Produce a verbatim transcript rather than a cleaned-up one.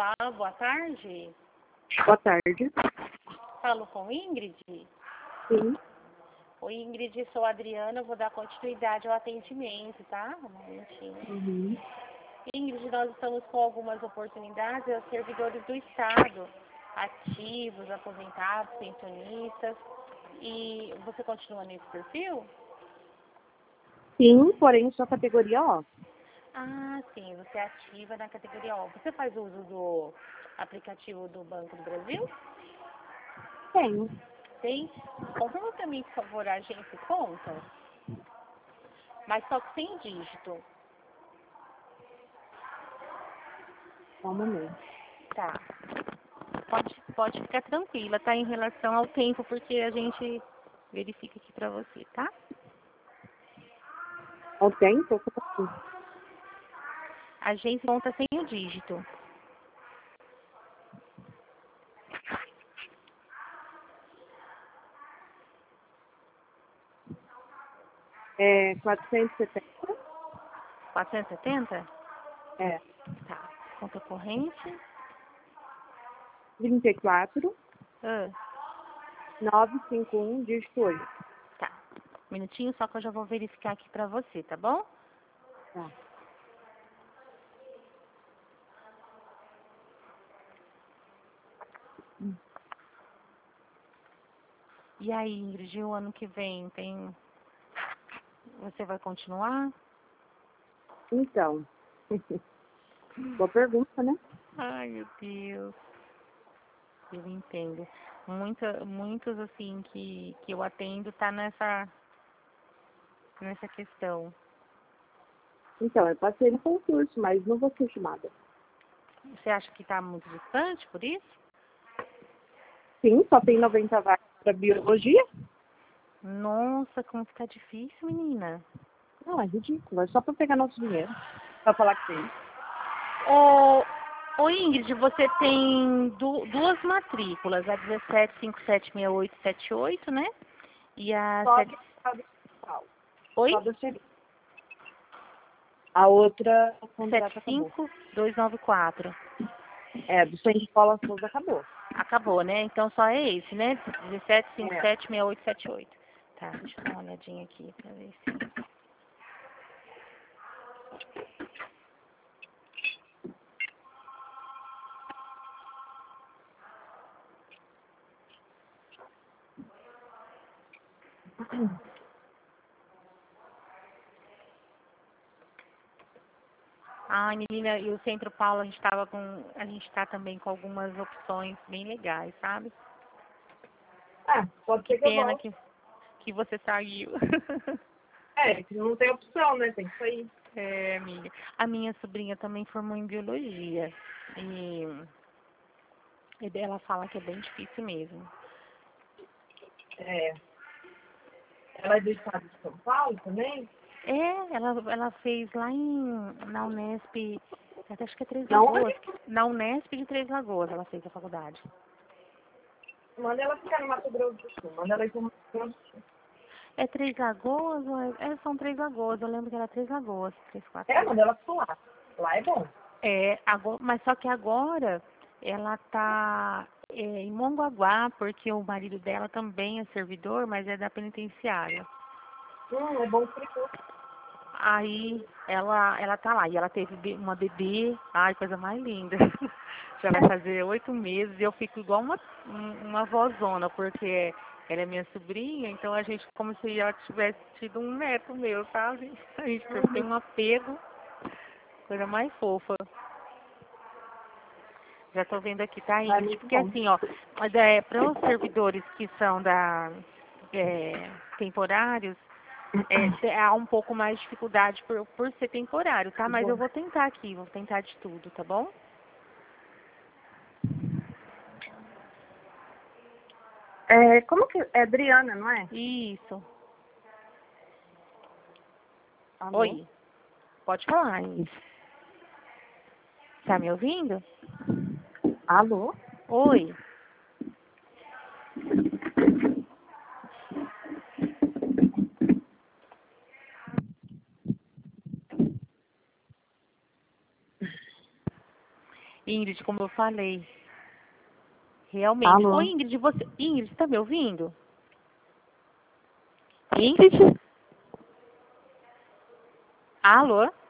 Olá, boa tarde. Boa tarde. Falo com Ingrid? Sim. Oi, Ingrid, sou a Adriana, vou dar continuidade ao atendimento, tá? Um momentinho. Uhum. Ingrid, nós estamos com algumas oportunidades aos servidores do Estado, ativos, aposentados, pensionistas. E você continua nesse perfil? Sim, porém sua categoria ó. Ah, sim, você é ativa na categoria O. Você faz uso do aplicativo do Banco do Brasil? Tenho. Tem? Confirma para mim, por favor, a agência e conta, mas só que sem dígito. Só um momento. Tá. Pode, pode ficar tranquila, tá? Em relação ao tempo, porque a gente verifica aqui pra você, tá? Ao tempo? Sim. A agência conta sem o dígito. É quatrocentos e setenta? quatrocentos e setenta? É. Tá. Conta corrente. trinta e quatro, Ah, novecentos e cinquenta e um, dígito oito. tá. Um minutinho, só que eu já vou verificar aqui pra você, tá bom? Tá. E aí, Ingrid, o ano que vem tem... Você vai continuar? Então. Boa pergunta, né? Ai, meu Deus. Eu entendo. Muita, muitos, assim, que, que eu atendo tá nessa, nessa questão. Então, eu passei no concurso, mas não vou ser chamada. Você acha que tá muito distante por isso? Sim, só tem noventa vagas para biologia? Nossa, como que tá difícil, menina. Não, é ridículo. É só para pegar nosso dinheiro. Pra falar que tem. Ô, ô Ingrid, você tem du duas matrículas, a dezessete cinco sete seis oito sete oito, né? E a Só sete... do estado municipal. Oi? Só da Xerife. A outra, o contrato sete acabou. cinco dois nove quatro. É, do Centro de Escola Souza acabou. Acabou, né? Então só é esse, né? dezessete cinco É. sete seis oito sete oito. Tá, deixa eu dar uma olhadinha aqui pra ver se... Ai, menina, e o Centro Paulo a gente tava com... A gente tá também com algumas opções bem legais, sabe? Ah, pode Que ser que eu pena volte. que, que você saiu. É, que não tem opção, né? Tem que sair. É, amiga. A minha sobrinha também formou em biologia. E, e ela fala que é bem difícil mesmo. É. Ela é do estado de São Paulo também? É, ela, ela fez lá em, na Unesp, acho que é Três Não, Lagoas. Na Unesp de Três Lagoas ela fez a faculdade. manda ela ficar no Mato Grosso do Sul. Manda ela ir pro Mato Grosso do Sul. É Três Lagoas? Ou é, é, são Três Lagoas, eu lembro que era Três Lagoas. Três, quatro, É, três. manda ela ficar lá. Lá é bom. É, agora, mas só que agora ela tá é, em Mongaguá, porque o marido dela também é servidor, mas é da penitenciária. Hum, é bom frio. Aí ela, ela tá lá, e ela teve be- uma bebê, ai, coisa mais linda. Já vai fazer oito meses e eu fico igual uma, um- uma vozona, porque ela é minha sobrinha, então a gente como se ela tivesse tido um neto meu, sabe? A gente tem um apego, coisa mais fofa. Já tô vendo aqui, tá, Lá é Ingrid? muito Porque bom. assim, ó, é, para os servidores que são da é, temporários, é, te- há um pouco mais de dificuldade por, por ser temporário, tá? Mas eu vou tentar aqui, vou tentar de tudo, tá bom? É, como que... É Adriana, não é? Isso. Alô? Oi. Pode falar, Ingrid. Tá me ouvindo? Alô? Oi. Ingrid, como eu falei, realmente. Alô? Ô, Ingrid, você... Ingrid, você tá me ouvindo? Ingrid? Alô?